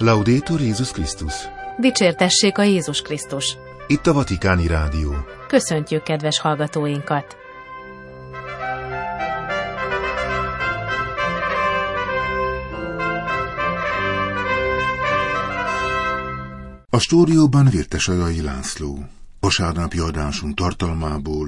Laudetur Jézus Krisztus! Dicsértessék a Jézus Krisztus! Itt a Vatikáni Rádió. Köszöntjük kedves hallgatóinkat! A stúdióban Virtesajai László. Vasárnapi adásunk tartalmából.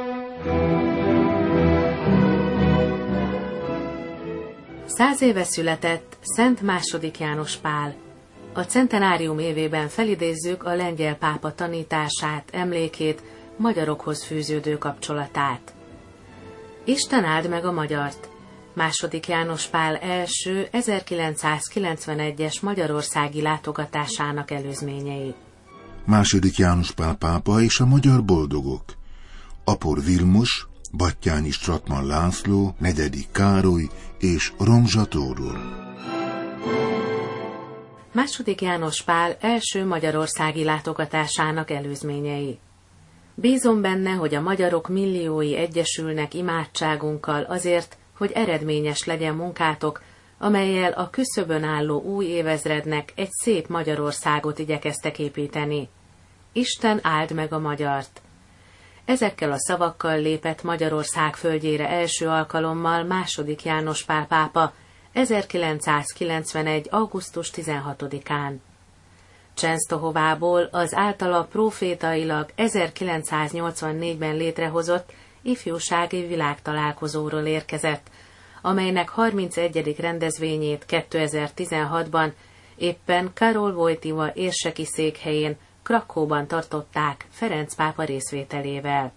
Száz éve született Szent II. János Pál. A centenárium évében felidézzük a lengyel pápa tanítását, emlékét, magyarokhoz fűződő kapcsolatát. Isten áld meg a magyart! II. János Pál első 1991-es magyarországi látogatásának előzményei. II. János Pál pápa és a magyar boldogok. Apor Vilmos, Batthyány Stratman László, Negyedik Károly és Romzsa Tóról. II. János Pál első magyarországi látogatásának előzményei. Bízom benne, hogy a magyarok milliói egyesülnek imádságunkkal azért, hogy eredményes legyen munkátok, amellyel a küszöbön álló új évezrednek egy szép Magyarországot igyekeztek építeni. Isten áld meg a magyart! Ezekkel a szavakkal lépett Magyarország földjére első alkalommal II. János Pál pápa 1991. augusztus 16-án. Csensztohovából az általa profétailag 1984-ben létrehozott ifjúsági világtalálkozóról érkezett, amelynek 31. rendezvényét 2016-ban éppen Karol Wojtyła érseki székhelyén, Krakóban tartották Ferenc pápa részvételével.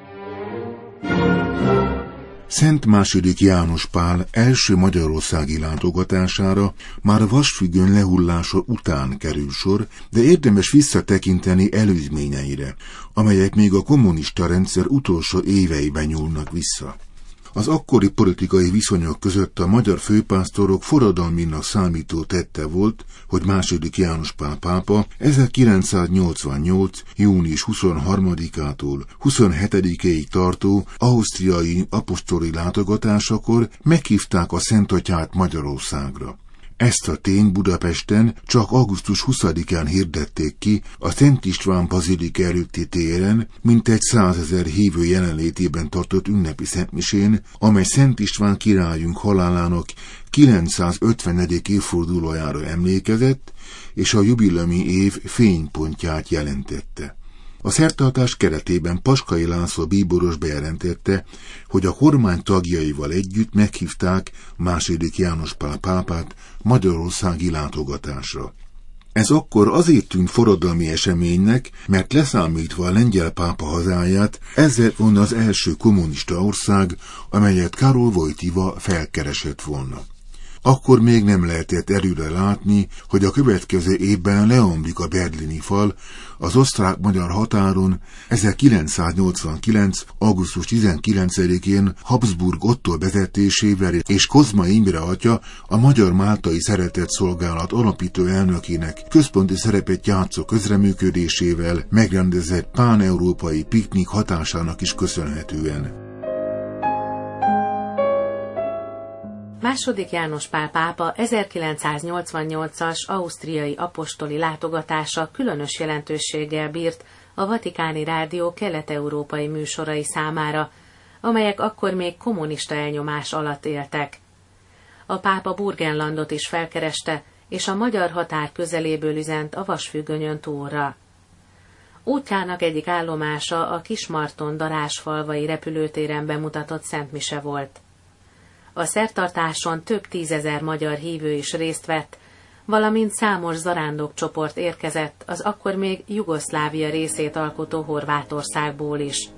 Szent II. János Pál első magyarországi látogatására már a vasfüggöny lehullása után kerül sor, de érdemes visszatekinteni előzményeire, amelyek még a kommunista rendszer utolsó éveiben nyúlnak vissza. Az akkori politikai viszonyok között a magyar főpásztorok forradalminak számító tette volt, hogy II. János Pál pápa 1988. június 23-ától 27-ig tartó ausztriai apostoli látogatásakor meghívták a Szentatyát Magyarországra. Ezt a tényt Budapesten csak augusztus 20-án hirdették ki a Szent István bazilika előtti téren, mintegy 100 000 hívő jelenlétében tartott ünnepi szentmisén, amely Szent István királyunk halálának 950. évfordulójára emlékezett, és a jubileumi év fénypontját jelentette. A szertartás keretében Paskai László bíboros bejelentette, hogy a kormány tagjaival együtt meghívták II. János Pál pápát magyarországi látogatásra. Ez akkor azért tűnt forradalmi eseménynek, mert leszámítva a lengyel pápa hazáját, ez lett volna az első kommunista ország, amelyet Karol Wojtyła felkeresett volna. Akkor még nem lehetett előre látni, hogy a következő évben leomlik a berlini fal, az osztrák-magyar határon 1989. augusztus 19-én Habsburg Ottó vezetésével és Kozma Imre atya, a Magyar-Máltai Szeretetszolgálat alapító elnökének központi szerepet játszó közreműködésével megrendezett pán-európai piknik hatásának is köszönhetően. II. János Pál pápa 1988-as ausztriai apostoli látogatása különös jelentőséggel bírt a Vatikáni Rádió kelet-európai műsorai számára, amelyek akkor még kommunista elnyomás alatt éltek. A pápa Burgenlandot is felkereste, és a magyar határ közeléből üzent a vasfüggönyön túlra. Útjának egyik állomása a Kismarton-Darázsfalvai repülőtéren bemutatott szentmise volt. A szertartáson több 10 000 magyar hívő is részt vett, valamint számos zarándokcsoport érkezett az akkor még Jugoszlávia részét alkotó Horvátországból is.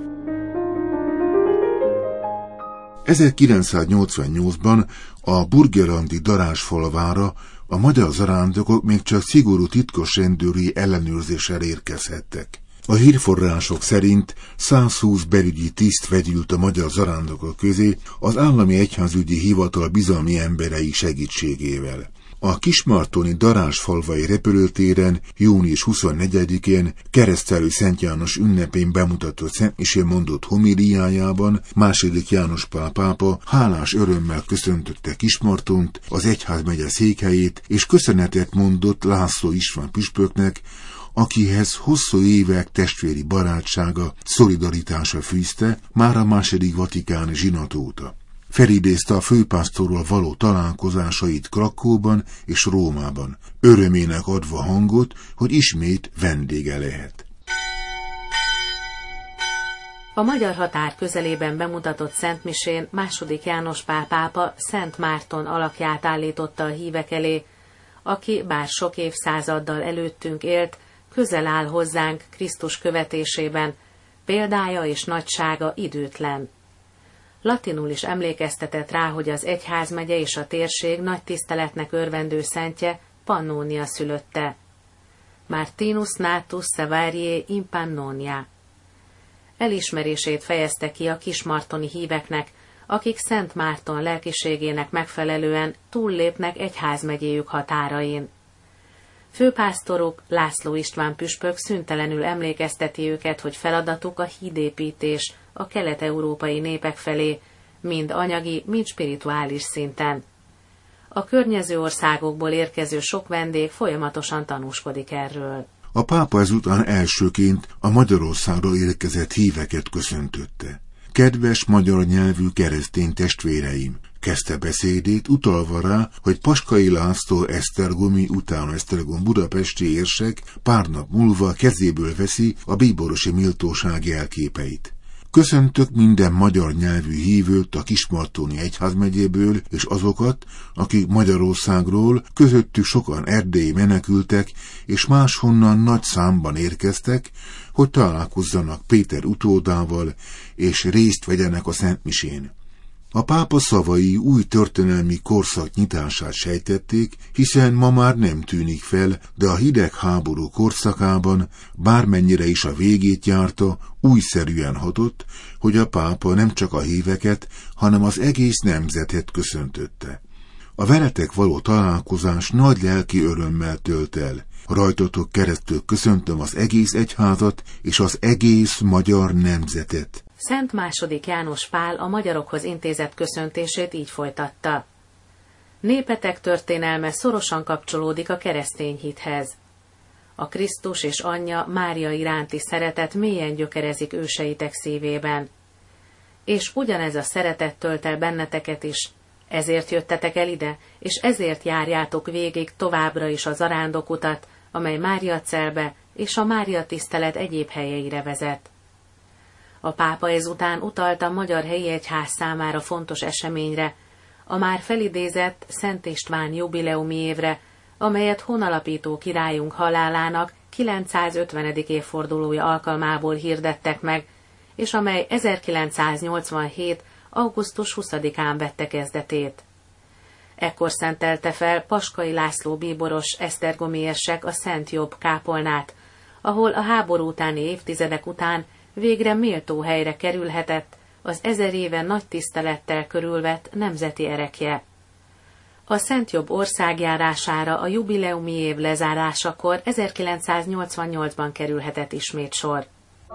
1988-ban a burgenlandi Darázsfalvára a magyar zarándokok még csak szigorú titkos rendőri ellenőrzéssel érkezhettek. A hírforrások szerint 120 belügyi tiszt vegyült a magyar zarándokok közé az állami egyházügyi hivatal bizalmi emberei segítségével. A kismartoni Darázsfalvai repülőtéren június 24-én Keresztelő Szent János ünnepén bemutatott szentmisén mondott homíliájában II. János Pál pápa hálás örömmel köszöntötte Kismartont, az egyházmegye székhelyét, és köszönetet mondott László István püspöknek, akihez hosszú évek testvéri barátsága, szolidaritása fűzte már a II. Vatikáni zsinat óta. Felidézte a főpásztorral való találkozásait Krakóban és Rómában, örömének adva hangot, hogy ismét vendége lehet. A magyar határ közelében bemutatott szentmisén II. János Pál pápa Szent Márton alakját állította a hívek elé, aki bár sok évszázaddal előttünk élt, közel áll hozzánk Krisztus követésében, példája és nagysága időtlen. Latinul is emlékeztetett rá, hogy az egyházmegye és a térség nagy tiszteletnek örvendő szentje Pannónia szülötte. Martinus natus Savariae in Pannonia. Elismerését fejezte ki a kismartoni híveknek, akik Szent Márton lelkiségének megfelelően túllépnek egyházmegyéjük határain. Főpásztoruk, László István püspök szüntelenül emlékezteti őket, hogy feladatuk a hídépítés a kelet-európai népek felé, mind anyagi, mind spirituális szinten. A környező országokból érkező sok vendég folyamatosan tanúskodik erről. A pápa ezután elsőként a Magyarországról érkezett híveket köszöntötte. Kedves magyar nyelvű keresztény testvéreim! Kezdte beszédét utalva rá, hogy Paskai László esztergomi, utána Esztergom budapesti érsek pár nap múlva kezéből veszi a bíborosi méltóság jelképeit. Köszöntök minden magyar nyelvű hívőt a Kismartoni egyházmegyéből, és azokat, akik Magyarországról, közöttük sokan erdélyi menekültek, és máshonnan nagy számban érkeztek, hogy találkozzanak Péter utódával, és részt vegyenek a szentmisén. A pápa szavai új történelmi korszak nyitását sejtették, hiszen ma már nem tűnik fel, de a hidegháború korszakában, bármennyire is a végét járta, újszerűen hatott, hogy a pápa nem csak a híveket, hanem az egész nemzetet köszöntötte. A veletek való találkozás nagy lelki örömmel tölt el. Rajtatok keresztül köszöntöm az egész egyházat és az egész magyar nemzetet. Szent II. János Pál a magyarokhoz intézett köszöntését így folytatta. Népetek történelme szorosan kapcsolódik a keresztény hithez. A Krisztus és anyja Mária iránti szeretet mélyen gyökerezik őseitek szívében. És ugyanez a szeretet tölt el benneteket is, ezért jöttetek el ide, és ezért járjátok végig továbbra is az zarándokutat, amely Máriacelbe és a Mária tisztelet egyéb helyeire vezet. A pápa ezután utalt a Magyar Helyi Egyház számára fontos eseményre, a már felidézett Szent István jubileumi évre, amelyet honalapító királyunk halálának 950. évfordulója alkalmából hirdettek meg, és amely 1987. augusztus 20-án vette kezdetét. Ekkor szentelte fel Paskai László bíboros esztergomi érsek a Szent Jobb kápolnát, ahol a háború utáni évtizedek után végre méltó helyre kerülhetett az 1000 éve nagy tisztelettel körülvett nemzeti erekje. A Szent Jobb országjárására a jubileumi év lezárásakor 1988-ban kerülhetett ismét sor.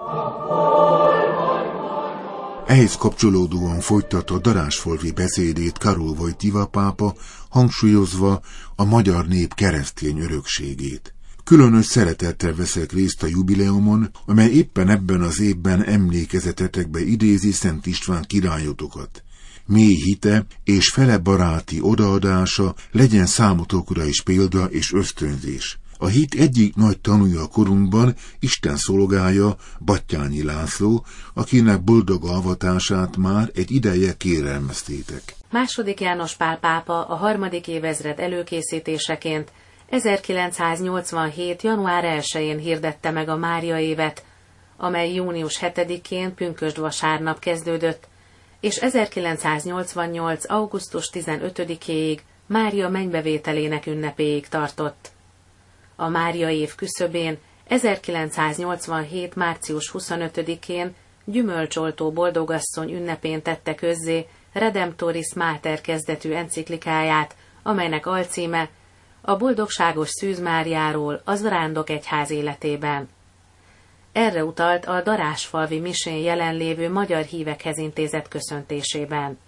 Ehhez kapcsolódóan folytatta darázsfalvi beszédét Karol Wojtyła pápa, hangsúlyozva a magyar nép keresztény örökségét. Különös szeretettel veszek részt a jubileumon, amely éppen ebben az évben emlékezetetekbe idézi Szent István királyotokat. Mély hite és fele baráti odaadása legyen számotokra is példa és ösztönzés. A hit egyik nagy tanúja a korunkban Isten szolgája Batthyány László, akinek boldog alvatását már egy ideje kérelmeztétek. II. János Pál pápa a 3. évezred előkészítéseként 1987. január 1-én hirdette meg a Mária évet, amely június 7-én pünkösd vasárnap kezdődött, és 1988. augusztus 15-éig Mária mennybevételének ünnepéig tartott. A Mária év küszöbén 1987. március 25-én gyümölcsoltó boldogasszony ünnepén tette közzé Redemptoris Mater kezdetű enciklikáját, amelynek alcíme a boldogságos Szűz Máriáról a Zarándok egyház életében. Erre utalt a darásfalvi misén jelenlévő magyar hívekhez intézett köszöntésében.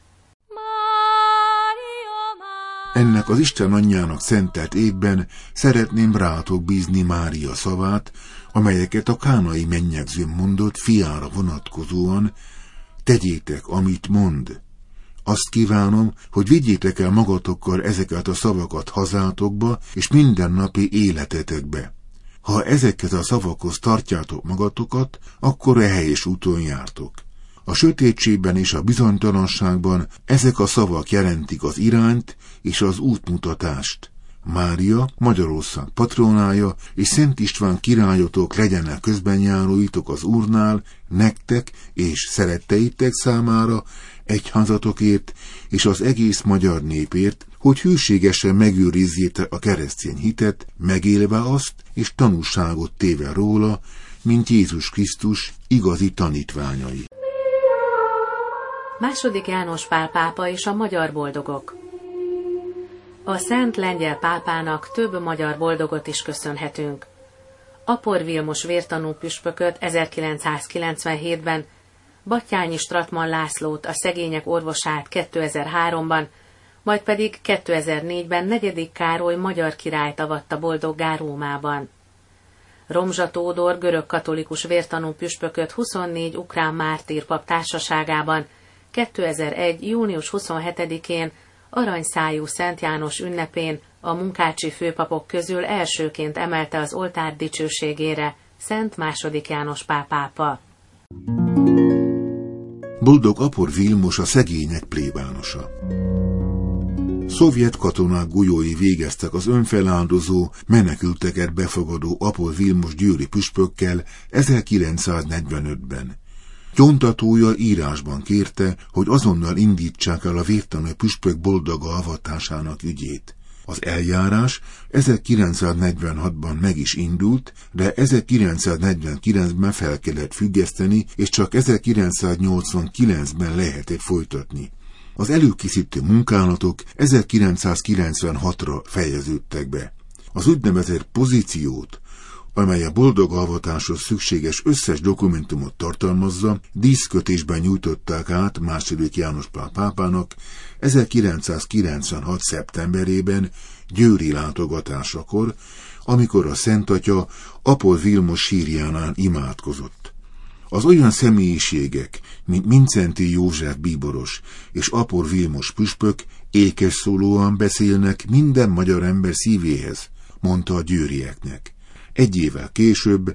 Ennek az Isten anyjának szentelt évben szeretném rátok bízni Mária szavát, amelyeket a kánai mennyegzőn mondott fiára vonatkozóan: tegyétek, amit mond. Azt kívánom, hogy vigyétek el magatokkal ezeket a szavakat hazátokba és mindennapi életetekbe. Ha ezekhez a szavakhoz tartjátok magatokat, akkor a helyes úton jártok. A sötétségben és a bizonytalanságban ezek a szavak jelentik az irányt és az útmutatást. Mária, Magyarország patronája és Szent István királyotok legyenek közbenjáróitok az Úrnál, nektek és szeretteitek számára, egyházatokért és az egész magyar népért, hogy hűségesen megőrizzétek a keresztény hitet, megélve azt és tanúságot téve róla, mint Jézus Krisztus igazi tanítványai. II. János Pál pápa és a magyar boldogok. A Szent Lengyel pápának több magyar boldogot is köszönhetünk. Apor Vilmos vértanú püspököt 1997-ben, Batthyányi Stratman Lászlót, a szegények orvosát 2003-ban, majd pedig 2004-ben 4. Károly magyar királyt avatta boldoggá Rómában. Romzsa Tódor görög-katolikus vértanú püspököt 24 ukrán mártírpap társaságában 2001. június 27-én aranyszájú Szent János ünnepén a munkácsi főpapok közül elsőként emelte az oltár dicsőségére Szent II. János Pál pápa. Boldog Apor Vilmos a szegények plébánosa. Szovjet katonák golyói végeztek az önfeláldozó, menekülteket befogadó Apor Vilmos győri püspökkel 1945-ben. Gyóntatója írásban kérte, hogy azonnal indítsák el a vértanú püspök boldoga avatásának ügyét. Az eljárás 1946-ban meg is indult, de 1949-ben fel kellett függeszteni, és csak 1989-ben lehetett folytatni. Az előkészítő munkálatok 1996-ra fejeződtek be. Az úgynevezett pozíciót, amely a boldog avatáshoz szükséges összes dokumentumot tartalmazza, díszkötésben nyújtották át II. János Pál pápának 1996. szeptemberében győri látogatásakor, amikor a Szent Atya Apor Vilmos sírjánál imádkozott. Az olyan személyiségek, mint Mindszenty József bíboros és Apor Vilmos püspök ékes szólóan beszélnek minden magyar ember szívéhez, mondta a győrieknek. Egy évvel később,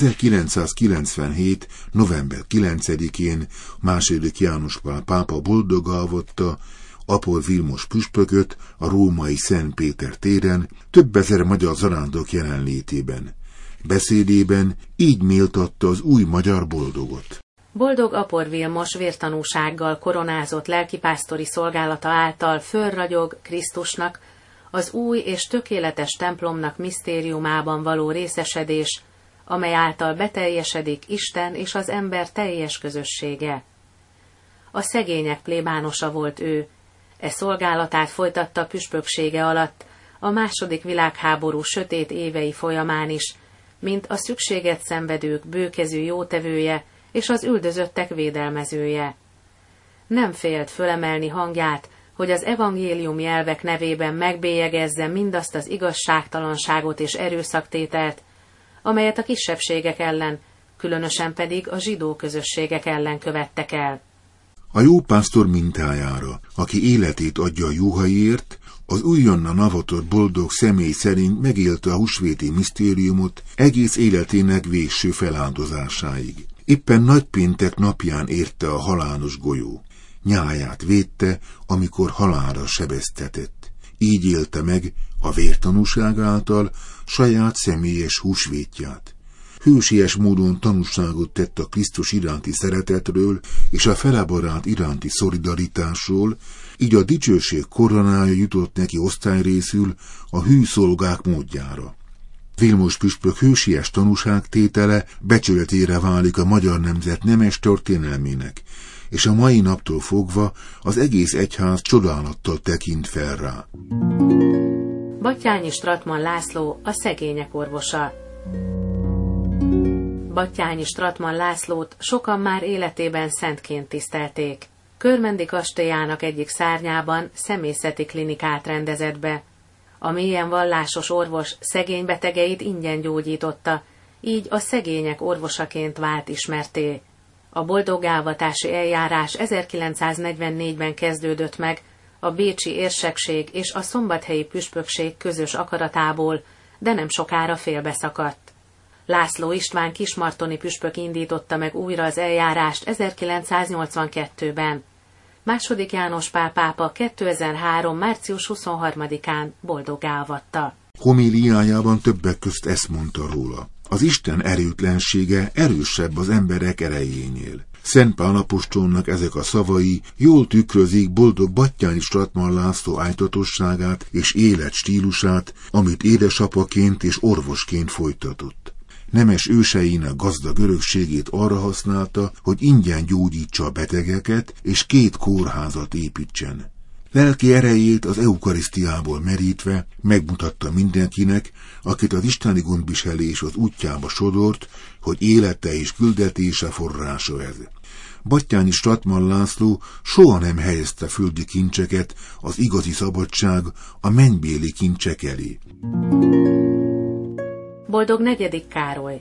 1997. november 9-én II. János Pál pápa boldoggá avatta Apor Vilmos püspököt a római Szent Péter téren több ezer magyar zarándok jelenlétében. Beszédében így méltatta az új magyar boldogot. Boldog Apor Vilmos vértanúsággal koronázott lelkipásztori szolgálata által fölragyog Krisztusnak, az új és tökéletes templomnak misztériumában való részesedés, amely által beteljesedik Isten és az ember teljes közössége. A szegények plébánosa volt ő, e szolgálatát folytatta püspöksége alatt, a II. Világháború sötét évei folyamán is, mint a szükséget szenvedők bőkezű jótevője és az üldözöttek védelmezője. Nem félt fölemelni hangját, hogy az evangéliumi elvek nevében megbélyegezze mindazt az igazságtalanságot és erőszaktételt, amelyet a kisebbségek ellen, különösen pedig a zsidó közösségek ellen követtek el. A jó pásztor mintájára, aki életét adja a juhaiért, az újonnan avatott boldog személy szerint megélte a húsvéti misztériumot egész életének végső feláldozásáig. Éppen nagypéntek napján érte a halálos golyó. Nyáját védte, amikor halálra sebeztetett. Így élte meg a vértanúság által saját személyes húsvétját. Hősies módon tanúságot tett a Krisztus iránti szeretetről és a felebarát iránti szolidaritásról, így a dicsőség koronája jutott neki osztályrészül a hű szolgák módjára. Vilmos püspök hősies tanúságtétele becsületére válik a magyar nemzet nemes történelmének, és a mai naptól fogva az egész egyház csodálattal tekint fel rá. Batthyány Strattmann László a szegények orvosa. Batthyány Strattmann Lászlót sokan már életében szentként tisztelték. Körmendi kastélyának egyik szárnyában személyzeti klinikát rendezett be. A mélyen vallásos orvos szegény betegeit ingyen gyógyította, így a szegények orvosaként vált ismertté. A boldoggávatási eljárás 1944-ben kezdődött meg, a bécsi érsekség és a szombathelyi püspökség közös akaratából, de nem sokára félbeszakadt. László István kismartoni püspök indította meg újra az eljárást 1982-ben. II. János Pál pápa 2003. március 23-án boldoggá avatta. Homíliájában többek közt ezt mondta róla: az Isten erőtlensége erősebb az emberek erejénél. Szent Pál apostolnak ezek a szavai jól tükrözik boldog Batthyány Strattmann László ájtatosságát és életstílusát, amit édesapaként és orvosként folytatott. Nemes őseinek gazdag örökségét arra használta, hogy ingyen gyógyítsa a betegeket és 2 kórházat építsen. Lelki erejét az eukarisztiából merítve megmutatta mindenkinek, akit az isteni gondviselés az útjába sodort, hogy élete és küldetése forrása ez. Batthyány Strattmann László soha nem helyezte földi kincseket, az igazi szabadság a mennybéli kincsek elé. Boldog 4. Károly.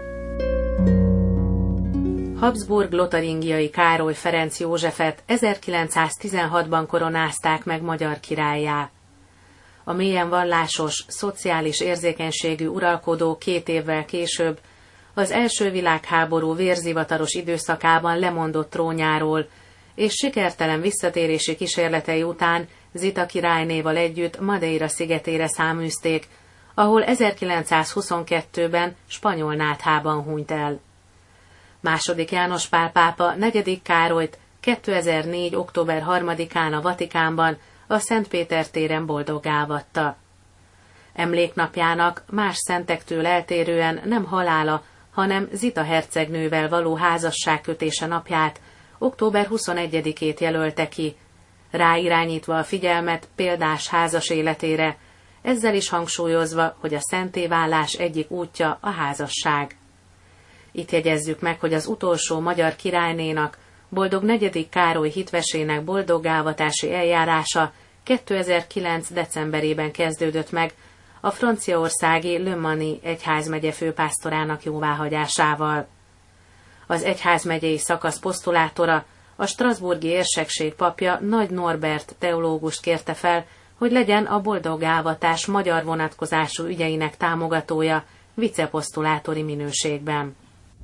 Habsburg-lotaringiai Károly Ferenc Józsefet 1916-ban koronázták meg magyar királlyá. A mélyen vallásos, szociális érzékenységű uralkodó 2 évvel később, az első világháború vérzivataros időszakában lemondott trónjáról, és sikertelen visszatérési kísérletei után Zita királynéval együtt Madeira szigetére száműzték, ahol 1922-ben spanyol náthában hunyt el. II. János Pál pápa 4. Károlyt 2004. október 3-án a Vatikánban, a Szent Péter téren boldoggá avatta. Emléknapjának más szentektől eltérően nem halála, hanem Zita hercegnővel való házasságkötése napját, október 21-ét jelölte ki, ráirányítva a figyelmet példás házas életére, ezzel is hangsúlyozva, hogy a szentévállás egyik útja a házasság. Itt jegyezzük meg, hogy az utolsó magyar királynénak, boldog 4. Károly hitvesének boldoggávatási eljárása 2009. decemberében kezdődött meg, a franciaországi Le Mans-i egyházmegye főpásztorának jóváhagyásával. Az egyházmegyei szakasz posztulátora, a strasbourgi érsekség papja Nagy Norbert teológust kérte fel, hogy legyen a boldoggávatás magyar vonatkozású ügyeinek támogatója viceposztulátori minőségben.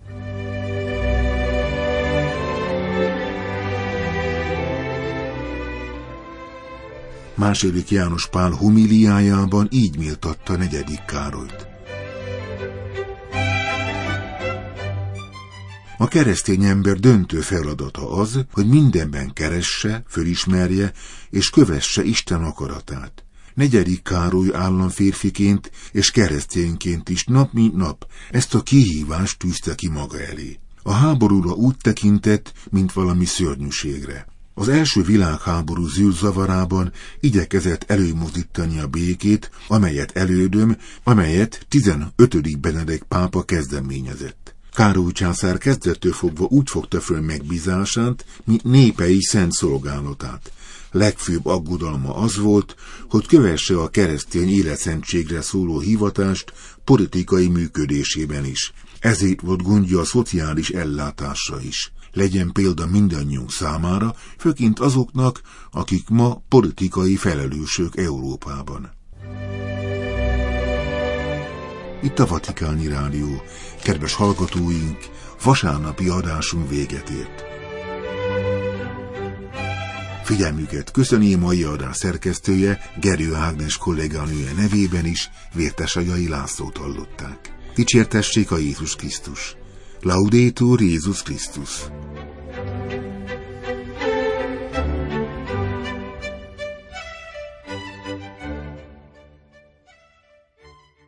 II. János Pál homíliájában így méltatta 4. Károlyt. A keresztény ember döntő feladata az, hogy mindenben keresse, fölismerje és kövesse Isten akaratát. 4. Károly államférfiként és keresztényként is nap mint nap ezt a kihívást tűzte ki maga elé. A háborúra úgy tekintett, mint valami szörnyűségre. Az első világháború zűrzavarában igyekezett előmozdítani a békét, amelyet 15. Benedek pápa kezdeményezett. Károly császár kezdettől fogva úgy fogta föl megbízását, mint népei szent szolgálatát. Legfőbb aggodalma az volt, hogy kövesse a keresztény életszentségre szóló hivatást politikai működésében is. Ezért volt gondja a szociális ellátásra is. Legyen példa mindannyiunk számára, főként azoknak, akik ma politikai felelősök Európában. Itt a Vatikáni Rádió. Kedves hallgatóink, vasárnapi adásunk véget ért. Figyelmüket köszöni mai adás szerkesztője, Gerő Ágnes kolléganője nevében is, Vértesagyai Lászlót hallották. Dicsértessék a Jézus Krisztus! Laudetur Jézus Krisztus!